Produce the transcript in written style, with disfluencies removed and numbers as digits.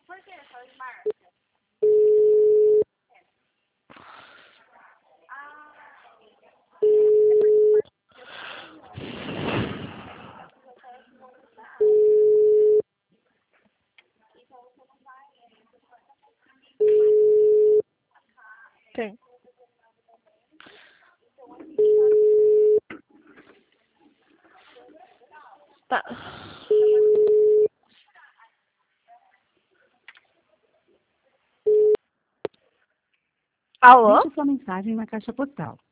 Por que só marca? Tem. Tá. Alô? Deixe sua mensagem na caixa postal.